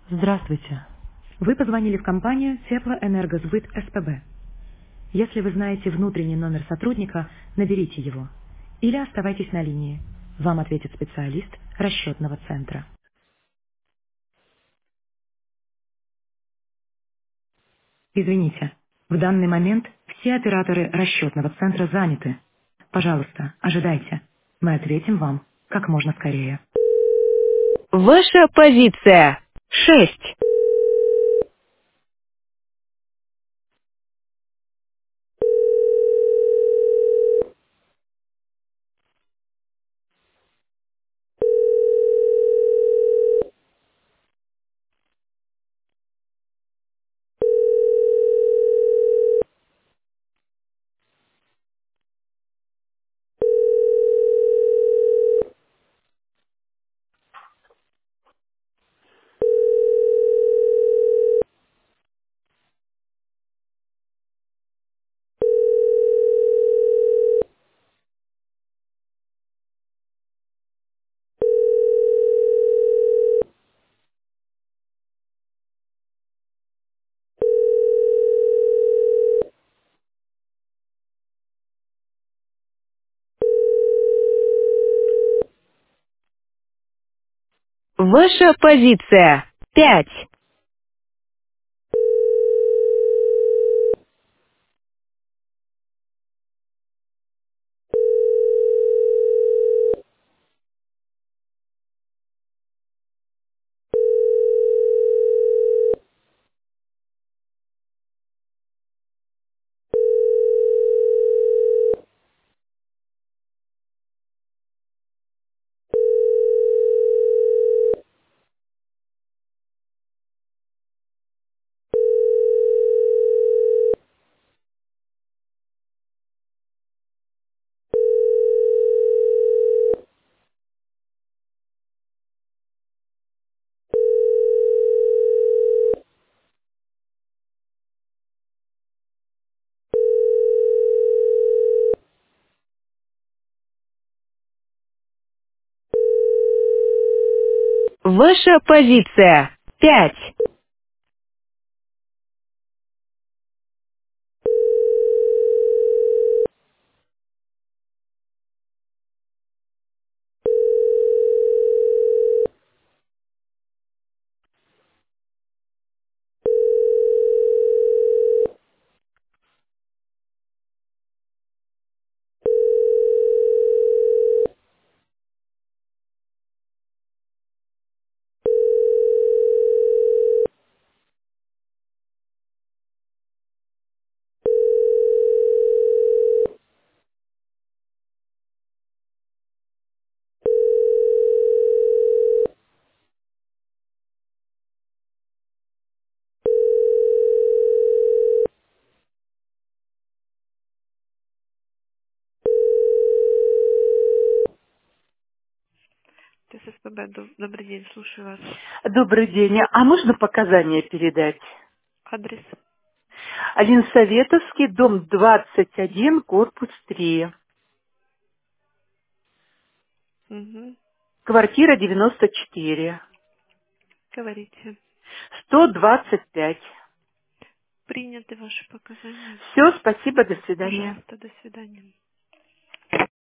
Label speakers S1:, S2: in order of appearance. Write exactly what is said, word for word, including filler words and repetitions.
S1: Здравствуйте. Вы позвонили в компанию Теплоэнергосбыт СПБ. Если вы знаете внутренний номер сотрудника, наберите его. Или оставайтесь на линии. Вам ответит специалист расчетного центра. Извините, в данный момент все операторы расчетного центра заняты. Пожалуйста, ожидайте. Мы ответим вам как можно скорее. Ваша позиция. Шесть. Ваша позиция. Пять. Ваша позиция. Пять.
S2: ТССПБ, доб- добрый день, слушаю вас.
S3: Добрый день. А можно показания передать?
S2: Адрес.
S3: Один Советовский, дом двадцать один, корпус три.
S2: Угу.
S3: Квартира девяносто четыре.
S2: Говорите.
S3: сто двадцать пять.
S2: Приняты ваши показания.
S3: Все, спасибо, до свидания.
S2: Пожалуйста, до свидания.